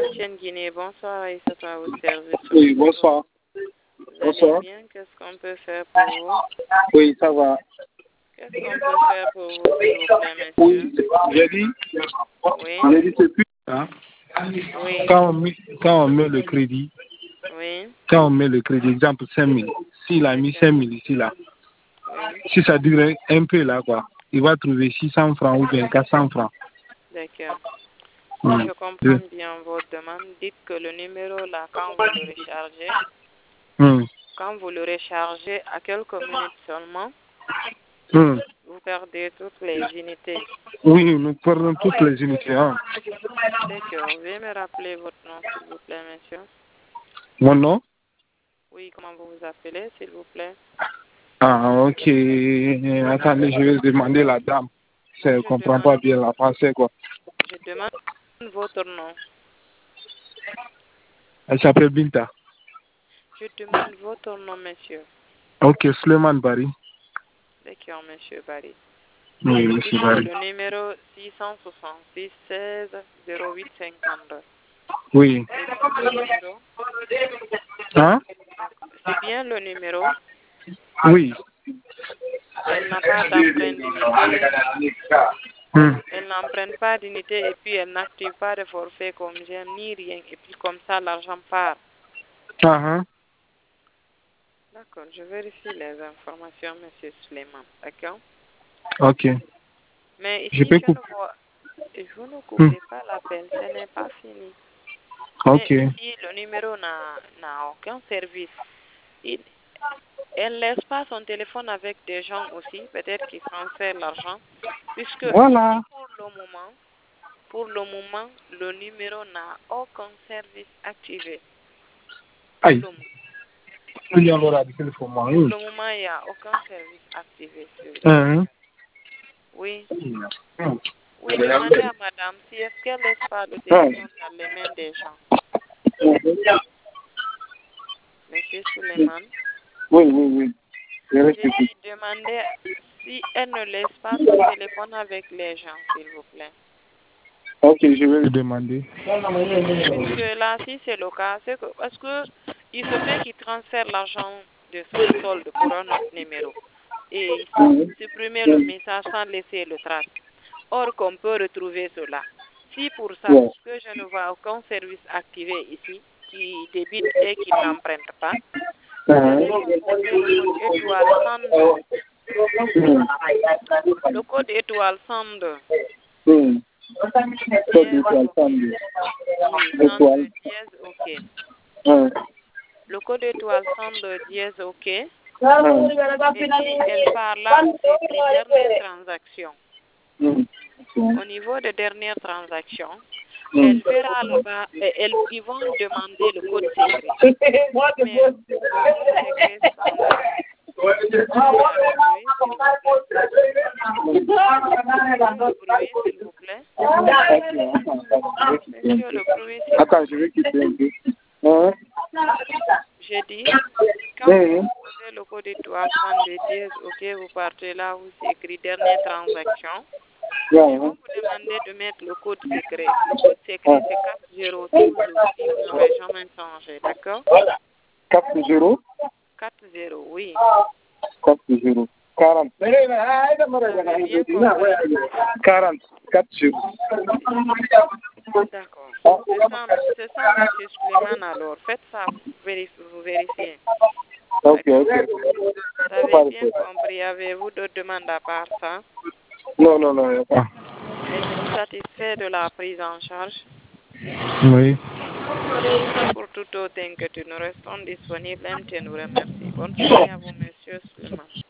Etienne Guinée, bonsoir et ça va au service. Oui, bonsoir. Vous allez bien? Qu'est-ce qu'on peut faire pour vous? Oui, ça va. Qu'est-ce qu'on peut faire pour vous, s'il vous plaît, monsieur? Oui, j'ai dit. Oui. J'ai dit c'est plus. Hein? Oui. Quand on met le crédit, Oui. exemple 5 000, s'il a mis 5 000 ici, là, Oui. si ça dure un peu, là, quoi, il va trouver 600 francs ou bien 400 francs. D'accord. Si Mm. je comprends bien votre demande, dites que le numéro là, quand vous le rechargez, à quelques minutes seulement, vous perdez toutes les unités. Oui, nous perdons toutes les unités. Hein. D'accord. Veuillez me rappeler votre nom, s'il vous plaît, monsieur. Mon nom? Oui, comment vous vous appelez, s'il vous plaît? Ah, ok. Attendez, je vais demander la dame. Je ne comprends pas bien la français, quoi. Je demande votre nom. Elle s'appelle Binta. Je demande votre nom, monsieur. Ok, Suleiman Bari. D'accord, monsieur Bari. Oui, monsieur Bari. Le numéro 666 16 08 52. Oui. Hein? C'est bien le numéro? Oui. Elle n'a pas d'empreinte d'unité. Elle n'emprunte pas d'unité et puis elle n'active pas de forfait comme j'aime ni rien. Et puis comme ça, l'argent part. D'accord, je vérifie les informations, monsieur Suleiman. D'accord? Ok. Mais ici, je ne coupez pas l'appel, ce n'est pas fini. Ok. Mais ici, le numéro n'a aucun service. Elle ne laisse pas son téléphone avec des gens aussi, peut-être qu'ils transfèrent l'argent, puisque voilà. pour le moment, le numéro n'a aucun service activé. Aïe. Pour le moment, il n'y a aucun service activé sur le numéro. Oui. Oui, demandez à madame si est-ce qu'elle laisse pas le téléphone dans les mains des gens. Monsieur Suleiman. Oui. J'ai dit demander si elle ne laisse pas son téléphone avec les gens, s'il vous plaît. Ok, je vais lui demander. Puisque là, si c'est le cas, c'est que parce que il se peut qu'il transfère l'argent de son solde pour un autre numéro et supprimer le message sans laisser le trace. Or, qu'on peut retrouver cela. Si pour ça, puisque je ne vois aucun service activé ici qui débite et qui n'emprunte pas, vous allez composer le code étoile 102. Le code étoile 102. Oui, 102 dièse OK. Le code étoile 102 dièse OK. Et puis, elle parle là où c'est écrit dernière transaction. Au niveau de dernière transaction, elle verra là-bas, ils vont demander le code secret. Mais le code secret standard. Le bruit, s'il vous plaît. Monsieur, le bruit, s'il vous plaît. Attends, je vais quitter un peu. J'ai dit, quand vous posez le code étoile 102 dièse, OK, vous partez là où c'est écrit dernière transaction. Ils vont vous demander de mettre le code secret. Le code secret, c'est 40 toujours, si vous n'avez jamais changé, d'accord? 40? 40, oui. 40. 40. 40. 40. D'accord. C'est ça, monsieur Suleiman, alors. Faites ça, vous vérifiez. Ok. Vous avez bien compris. Avez-vous d'autres demandes à part ça? Non. Êtes-vous satisfait de la prise en charge? Oui. Pour toute autre inquiétude, nous restons disponibles. MTN nous remercie. Bonne soirée à vous, monsieur Suleiman.